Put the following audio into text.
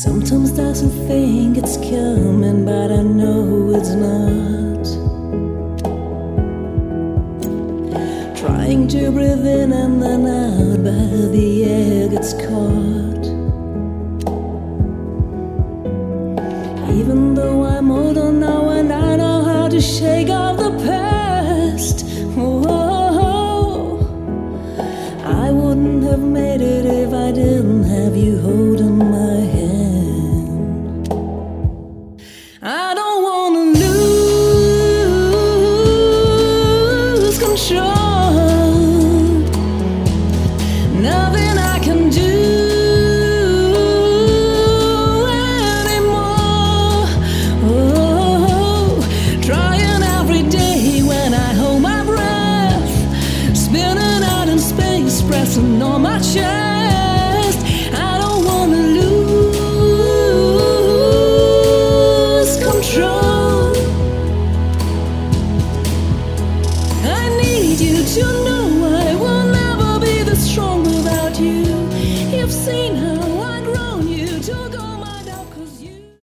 Sometimes doesn't think it's coming, but I know it's not. Trying to breathe in and then out, but the air gets caught. Even though I'm older now and I know how to shake off the past, oh, I wouldn't have made it if I didn't have you holding my hand. I don't wanna lose control. Nothing I can do anymore. Oh, trying every day when I hold my breath, spinning out in space, pressing on my chest. I don't wanna lose control. I need you to know I will never be the strong.